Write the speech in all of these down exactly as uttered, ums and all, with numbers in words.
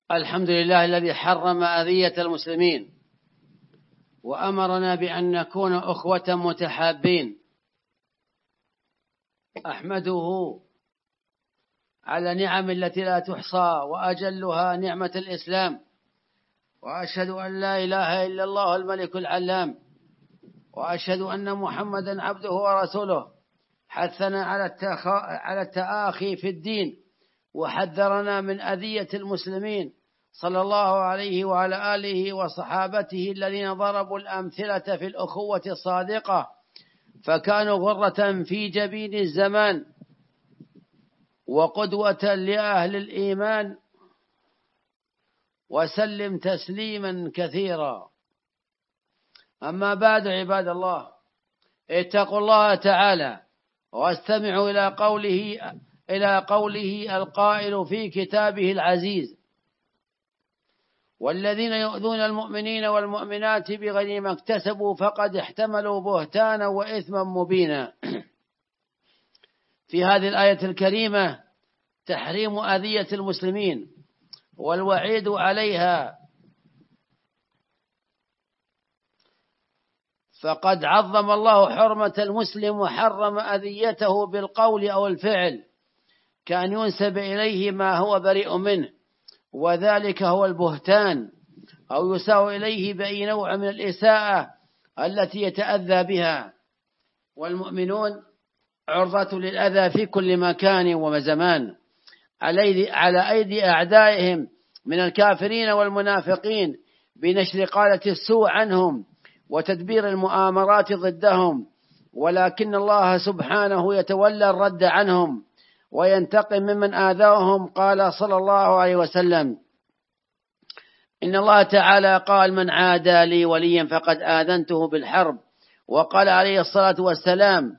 الحمد لله الذي حرم أذية المسلمين وأمرنا بأن نكون أخوة متحابين. أحمده على نعم التي لا تحصى وأجلها نعمة الإسلام، وأشهد أن لا إله إلا الله الملك العلام، وأشهد أن محمدا عبده ورسوله. حثنا على التآخي في الدين وحذرنا من أذية المسلمين صلى الله عليه وعلى آله وصحابته الذين ضربوا الأمثلة في الأخوة الصادقة، فكانوا غرة في جبين الزمان وقدوة لأهل الإيمان. وسلم تسليما كثيرا. أما بعد، عباد الله، اتقوا الله تعالى واستمعوا إلى قوله إلى قوله القائل في كتابه العزيز: والذين يؤذون المؤمنين والمؤمنات بغير ما اكتسبوا فقد احتملوا بهتانا وإثما مبينا. في هذه الآية الكريمة تحريم أذية المسلمين والوعيد عليها، فقد عظم الله حرمة المسلم وحرم أذيته بالقول أو الفعل، كأن ينسب إليه ما هو بريء منه، وذلك هو البهتان، أو يساء إليه بأي نوع من الإساءة التي يتأذى بها. والمؤمنون عرضة للأذى في كل مكان وزمان على أيدي أعدائهم من الكافرين والمنافقين، بنشر قالة السوء عنهم وتدبير المؤامرات ضدهم، ولكن الله سبحانه يتولى الرد عنهم وينتقم ممن آذاهم. قال صلى الله عليه وسلم: إن الله تعالى قال: من عادى لي وليا فقد آذنته بالحرب. وقال عليه الصلاة والسلام: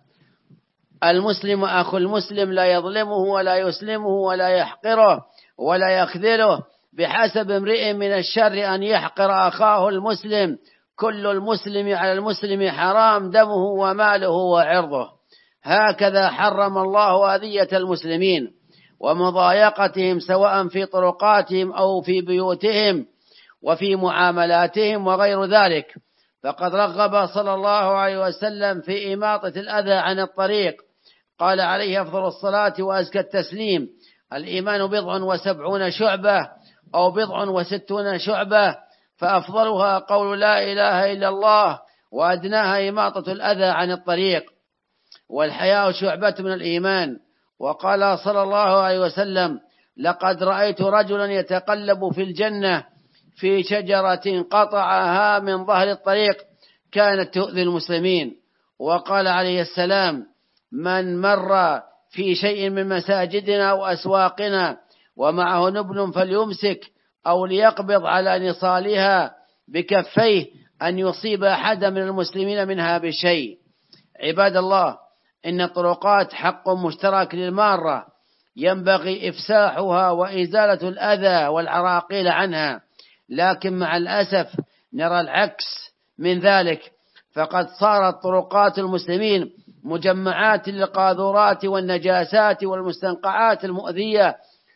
المسلم أخو المسلم لا يظلمه ولا يسلمه ولا يحقره ولا يخذله، بحسب امرئ من الشر أن يحقر أخاه المسلم، كل المسلم على المسلم حرام دمه وماله وعرضه. هكذا حرم الله أذية المسلمين ومضايقتهم، سواء في طرقاتهم أو في بيوتهم وفي معاملاتهم وغير ذلك. فقد رغب صلى الله عليه وسلم في إماطة الأذى عن الطريق. قال عليه أفضل الصلاة وأزكى التسليم: الإيمان بضع وسبعون شعبة أو بضع وستون شعبة، فأفضلها قول لا إله إلا الله، وأدناها إماطة الأذى عن الطريق. والحياء شعبة من الإيمان. وقال صلى الله عليه وسلم: لقد رأيت رجلا يتقلب في الجنة في شجرة قطعها من ظهر الطريق كانت تؤذي المسلمين. وقال عليه السلام: من مر في شيء من مساجدنا وأسواقنا ومعه نبل فليمسك أو ليقبض على نصالها بكفيه أن يصيب أحد من المسلمين منها بشيء. عباد الله، إن الطرقات حق مشترك للمارة، ينبغي إفساحها وإزالة الأذى والعراقيل عنها، لكن مع الأسف نرى العكس من ذلك، فقد صارت طرقات المسلمين مجمعات للقاذورات والنجاسات والمستنقعات المؤذية،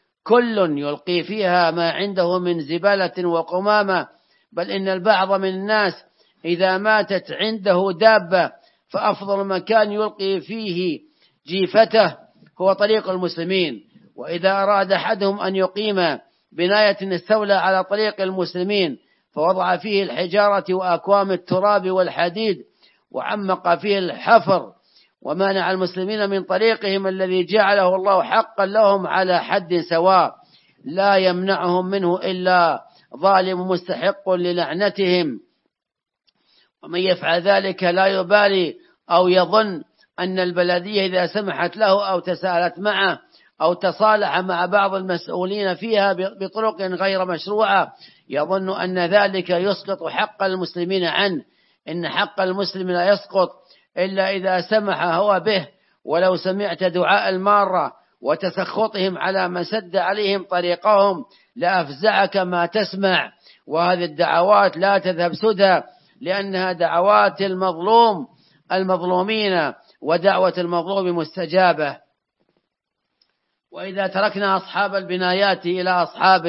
كل يلقي فيها ما عنده من زبالة وقمامة. بل إن البعض من الناس إذا ماتت عنده دابة فأفضل مكان يلقي فيه جيفته هو طريق المسلمين. وإذا أراد أحدهم أن يقيم بناية استولى على طريق المسلمين فوضع فيه الحجارة وأكوام التراب والحديد وعمق فيه الحفر، ومانع المسلمين من طريقهم الذي جعله الله حقا لهم على حد سواء، لا يمنعهم منه إلا ظالم مستحق للعنتهم. ومن يفعل ذلك لا يبالي أو يظن أن البلدية إذا سمحت له أو تسالت معه أو تصالح مع بعض المسؤولين فيها بطرق غير مشروعة يظن أن ذلك يسقط حق المسلمين عنه. إن حق المسلم لا يسقط إلا إذا سمح هو به. ولو سمعت دعاء المارة وتسخطهم على من سد عليهم طريقهم لأفزعك ما تسمع. وهذه الدعوات لا تذهب سدى، لأنها دعوات المظلوم المظلومين، ودعوة المظلوم مستجابة. وإذا تركنا أصحاب البنايات إلى أصحاب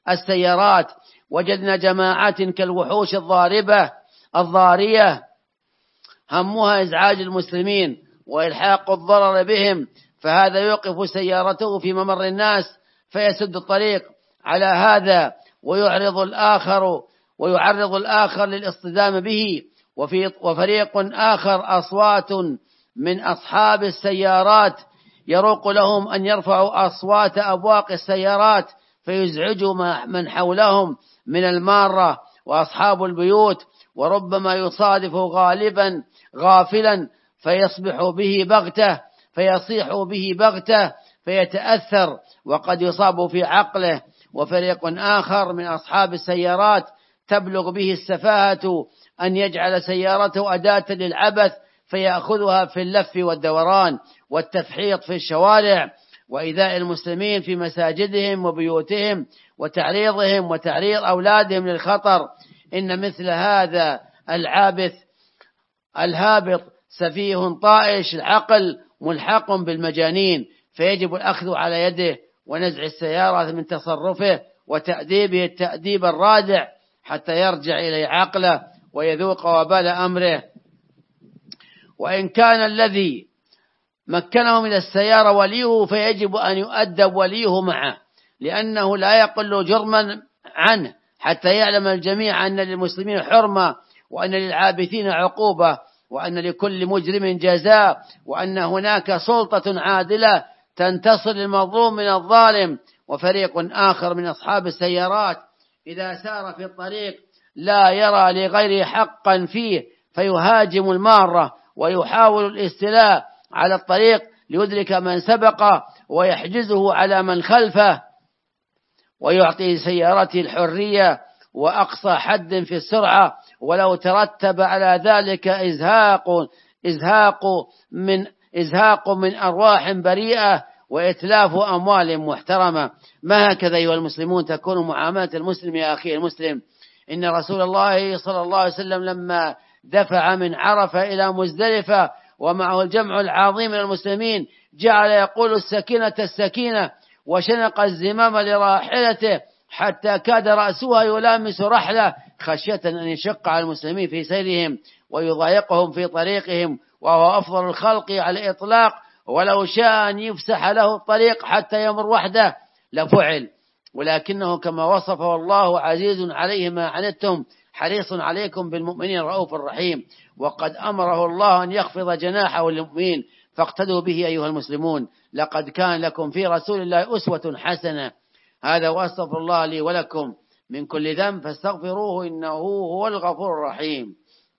السيارات. وجدنا جماعات كالوحوش الضاربة الضارية همها إزعاج المسلمين وإلحاق الضرر بهم، فهذا يوقف سيارته في ممر الناس فيسد الطريق على هذا، ويعرض الآخر ويعرض الآخر للاصطدام به. وفي وفريق آخر أصوات من أصحاب السيارات يروق لهم أن يرفعوا أصوات أبواق السيارات فيزعجوا من حولهم من المارة وأصحاب البيوت، وربما يصادف غالبا غافلا فيصبح به بغتة فيصيح به بغتة فيتأثر وقد يصاب في عقله. وفريق آخر من أصحاب السيارات تبلغ به السفاهة أن يجعل سيارته أداة للعبث فيأخذها في اللف والدوران والتفحيط في الشوارع وإيذاء المسلمين في مساجدهم وبيوتهم وتعريضهم وتعريض أولادهم للخطر. إن مثل هذا العابث الهابط سفيه طائش العقل ملحق بالمجانين، فيجب الأخذ على يده ونزع السيارة من تصرفه وتأديبه التأديب الرادع حتى يرجع إلى عقله ويذوق وبال أمره. وإن كان الذي مكنه من السيارة وليه فيجب أن يؤدب وليه معه، لأنه لا يقل جرما عنه حتى يعلم الجميع أن للمسلمين حرمة، وأن للعابثين عقوبة، وأن لكل مجرم جزاء، وأن هناك سلطة عادلة تنتصر للمظلوم من الظالم. وفريق آخر من أصحاب السيارات إذا سار في الطريق لا يرى لغيره حقا فيه فيهاجم المارة ويحاول الاستيلاء على الطريق ليدرك من سبق ويحجزه على من خلفه، ويعطي سيارته الحرية وأقصى حد في السرعة، ولو ترتب على ذلك إزهاق إزهاق من إزهاق من أرواح بريئة وإتلاف أموال محترمة. ما هكذا أيها المسلمون تكون معاملة المسلم يا أخي المسلم. إن رسول الله صلى الله عليه وسلم لما دفع من عرفة إلى مزدلفة ومعه الجمع العظيم من المسلمين جعل يقول السكينة السكينة، وشنق الزمام لراحلته حتى كاد رأسها يلامس رحله خشية أن يشق على المسلمين في سيرهم ويضايقهم في طريقهم، وهو أفضل الخلق على الإطلاق، ولو شاء أن يفسح له الطريق حتى يمر وحده لفعل، ولكنه كما وصفه الله عزيز عليه ما عنتم حريص عليكم بالمؤمنين رؤوف الرحيم. وقد أمره الله أن يخفض جناحه للمؤمنين، فاقتدوا به أيها المسلمون. لقد كان لكم في رسول الله أسوة حسنة. هذا وأستغفر الله لي ولكم من كل ذنب فاستغفروه إنه هو الغفور الرحيم.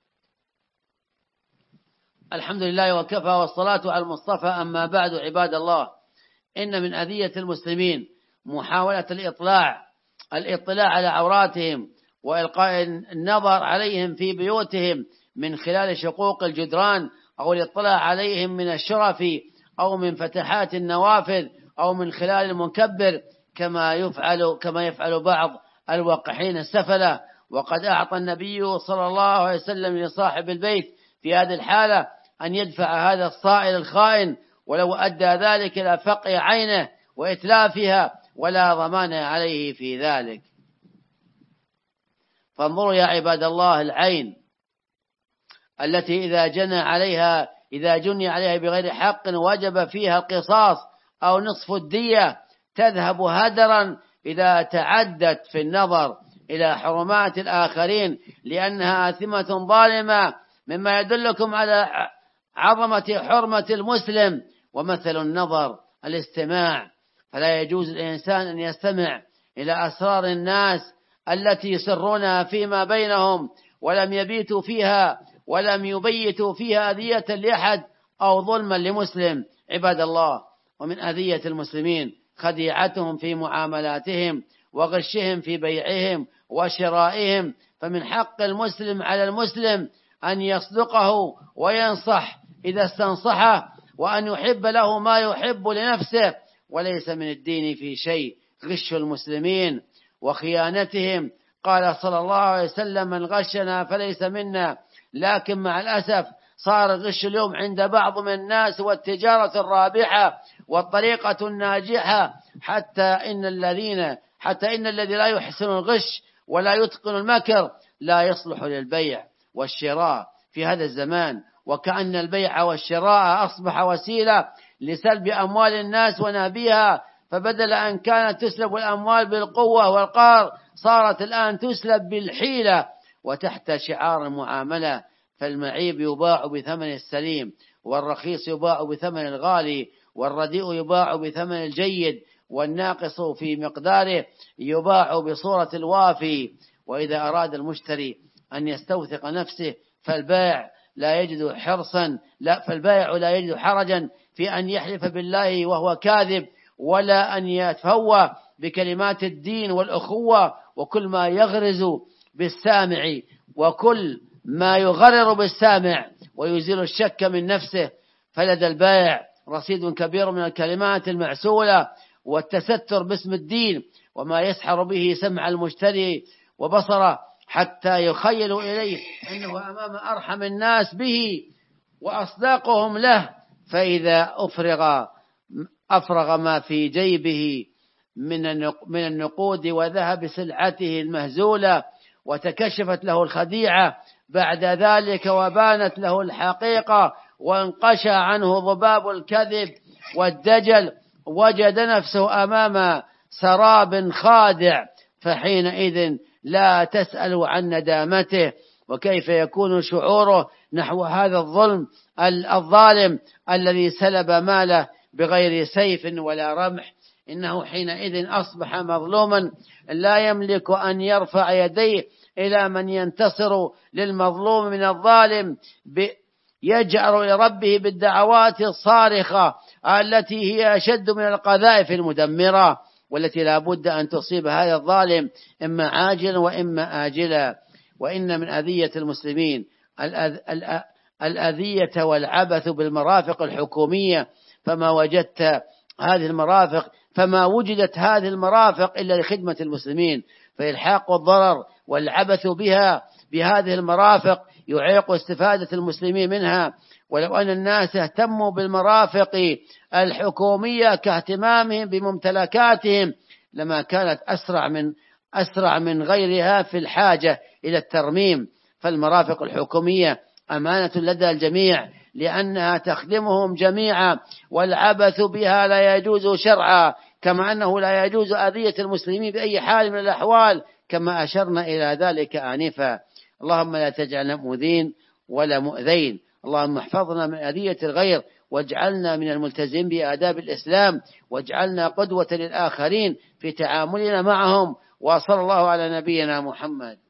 الحمد لله وكفى، والصلاة على المصطفى. أما بعد عباد الله، إن من أذية المسلمين محاولة الإطلاع الإطلاع على عوراتهم وإلقاء النظر عليهم في بيوتهم من خلال شقوق الجدران، أو الاطلاع عليهم من الشرف أو من فتحات النوافذ أو من خلال المنكبر كما يفعل كما يفعل بعض الوقحين السفلة. وقد أعطى النبي صلى الله عليه وسلم لصاحب البيت في هذه الحالة أن يدفع هذا الصائل الخائن، ولو أدى ذلك إلى فقع عينه وإتلافها ولا ضمان عليه في ذلك. فانظروا يا عباد الله، العين التي إذا جنى عليها إذا جني عليها بغير حق وجب فيها القصاص أو نصف الدية تذهب هدرا إذا تعدت في النظر إلى حرمات الآخرين، لأنها آثمة ظالمة، مما يدلكم على عظمة حرمة المسلم. ومثل النظر الاستماع، فلا يجوز الإنسان أن يستمع إلى أسرار الناس التي يسرونها فيما بينهم ولم يبيتوا فيها ولم يبيتوا فيها أذية لأحد أو ظلما لمسلم. عباد الله، ومن أذية المسلمين خديعتهم في معاملاتهم وغشهم في بيعهم وشرائهم، فمن حق المسلم على المسلم أن يصدقه وينصح إذا استنصحه، وأن يحب له ما يحب لنفسه، وليس من الدين في شيء غش المسلمين وخيانتهم. قال صلى الله عليه وسلم: من غشنا فليس منا. لكن مع الأسف صار الغش اليوم عند بعض من الناس والتجارة الرابحة والطريقة الناجحة، حتى إن الذين حتى إن الذي لا يحسن الغش ولا يتقن المكر لا يصلح للبيع والشراء في هذا الزمان. وكأن البيع والشراء أصبح وسيلة لسلب أموال الناس ونهبها، فبدل أن كانت تسلب الأموال بالقوة والقهر صارت الآن تسلب بالحيلة وتحت شعار المعاملة. فالمعيب يباع بثمن السليم، والرخيص يباع بثمن الغالي، والرديء يباع بثمن الجيد، والناقص في مقداره يباع بصورة الوافي. وإذا أراد المشتري أن يستوثق نفسه فالبائع لا يجد حرصا لا فالبائع لا يجد حرجا في أن يحلف بالله وهو كاذب، ولا أن يتفوه بكلمات الدين والأخوة وكل ما يغرز بالسامع وكل ما يغرر بالسامع ويزيل الشك من نفسه. فلدى البائع رصيد كبير من الكلمات المعسولة والتستر باسم الدين، وما يسحر به سمع المشتري وبصره حتى يخيل إليه أنه أمام أرحم الناس به وأصداقهم له. فإذا أفرغ أفرغ ما في جيبه من النقود وذهب سلعته المهزولة وتكشفت له الخديعة بعد ذلك وبانت له الحقيقة وانقشى عنه ضباب الكذب والدجل، وجد نفسه أمام سراب خادع، فحينئذ لا تسأل عن ندامته وكيف يكون شعوره نحو هذا الظلم الظالم الذي سلب ماله بغير سيف ولا رمح. إنه حينئذ أصبح مظلوما لا يملك أن يرفع يديه إلى من ينتصر للمظلوم من الظالم، يجأر لربه بالدعوات الصارخة التي هي أشد من القذائف المدمرة، والتي لا بد أن تصيب هذا الظالم إما عاجلا وإما آجلا. وإن من أذية المسلمين الأذية والعبث بالمرافق الحكومية، فما وجدت هذه المرافق فما وجدت هذه المرافق إلا لخدمة المسلمين، فإلحاق الضرر والعبث بها بهذه المرافق يعيق استفادة المسلمين منها. ولو أن الناس اهتموا بالمرافق الحكومية كاهتمامهم بممتلكاتهم لما كانت أسرع من أسرع من غيرها في الحاجة إلى الترميم. فالمرافق الحكومية أمانة لدى الجميع لأنها تخدمهم جميعا، والعبث بها لا يجوز شرعا، كما أنه لا يجوز أذية المسلمين بأي حال من الأحوال كما أشرنا إلى ذلك آنفا. اللهم لا تجعلنا مؤذين ولا مؤذين، اللهم احفظنا من أذية الغير، واجعلنا من الملتزمين بآداب الإسلام، واجعلنا قدوة للآخرين في تعاملنا معهم. وصلى الله على نبينا محمد.